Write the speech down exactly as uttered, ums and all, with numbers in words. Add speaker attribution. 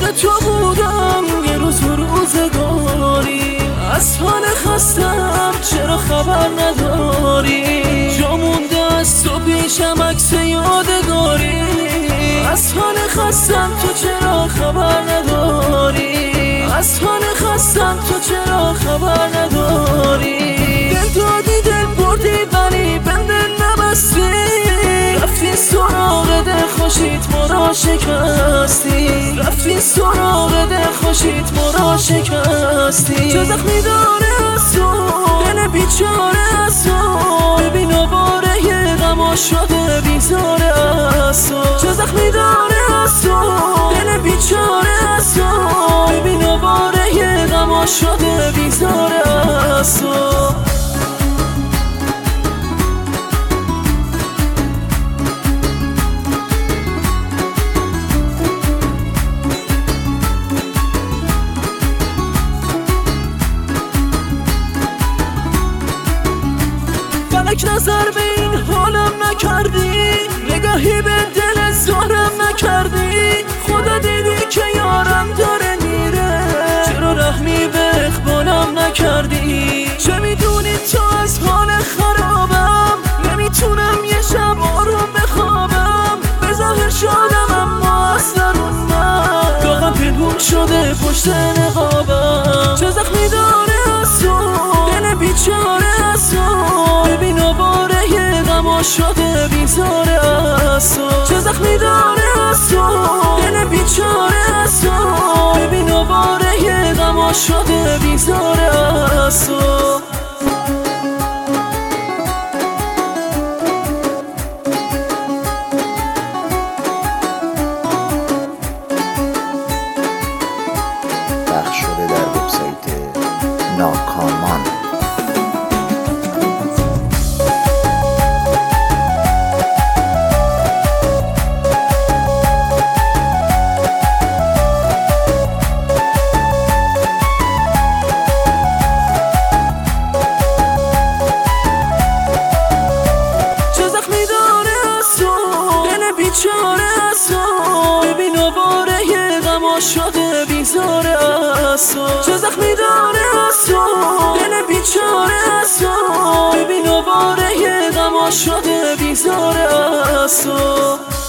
Speaker 1: عاشق تو بودم یه روز و روزگاری، از حال خستم چرا خبر نداری؟ جا مونده از تو پیشم عکس یادگاری، از حال خستم تو چرا خبر نداری؟ از حال خستم تو چرا خبر نداری؟ دل دادی دل بردی ولی بهم دل نبستی، رفتی سراغ دل خوشیت مرا شکستی، رفتی سراغ دل خوشیت مرا شکستی. چه زخمی داره از تو دل بیچاره از تو، ببین آواره یه غما شده بیزاره از تو. چه زخمی داره از تو دل بیچاره از تو، ببین آواره یه غما شده بیزاره از تو. فلک نظر به این حالم نکردی، نگاهی به دل زارم نکردی، خدا دیدی که یارم داره میره، چرا رحمی به اقبالم نکردی؟ چه میدونی تو از حال خرابم، نمیتونم یه شب آروم بخوابم، به ظاهر شادم اما از درون من داغم پنهون شده پشت نقابم. چه زخمی داره از تو دل بیچاره از تو، ببین آواره یه غما شده بیزاره از تو. چه زخمی داره از تو دل بیچاره از تو، ببین آواره یه غما شده بیزاره از تو.
Speaker 2: پخش شده در وبسایت ناکامان.
Speaker 1: بیچاره از تو، ببین آواره یه غما شده بیزاره از تو. چه زخمی داره از تو دل بیچاره از تو، ببین آواره یه غما شده بیزاره از تو.